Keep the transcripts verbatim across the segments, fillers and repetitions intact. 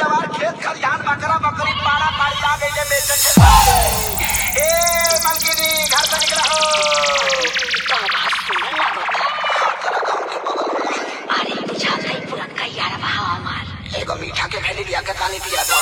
जवार खेत खलिहान बकरा बकरी पाड़ा पाड़ी आ गई बेचे के ए मलकिनी घर से निकला हो का बात सुनने लगो तेरा गांव के बगल में अरे बुझा नहीं पुरन का यार बहा हमार एगो मीठा के भेली लिया के पानी पिया दो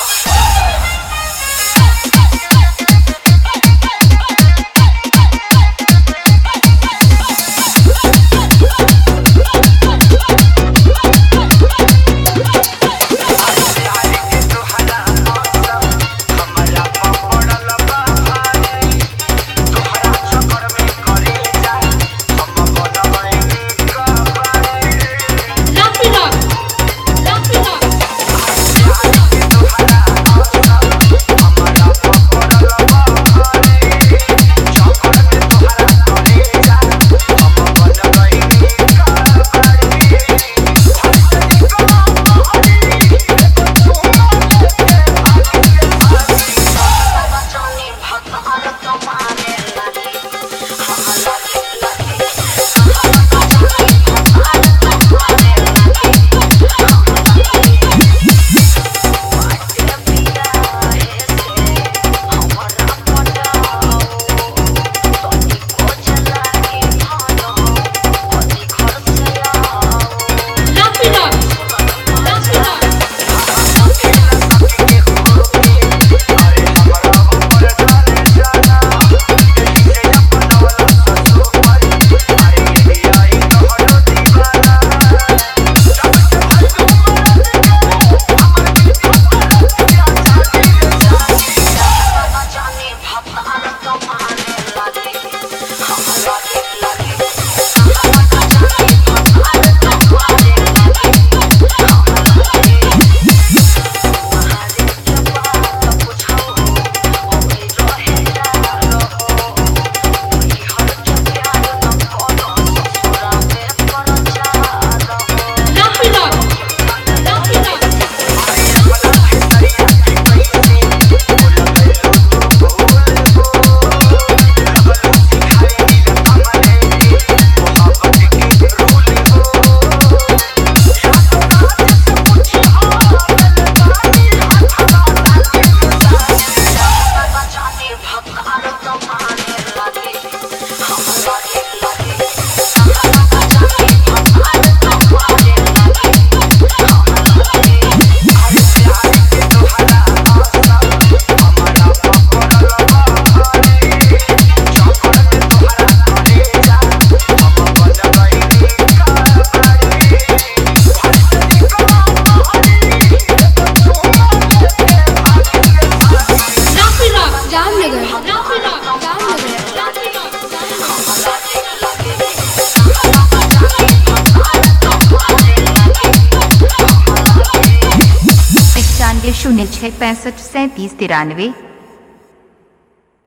शून्य छः पैंसठ सैंतीस तिरानवे।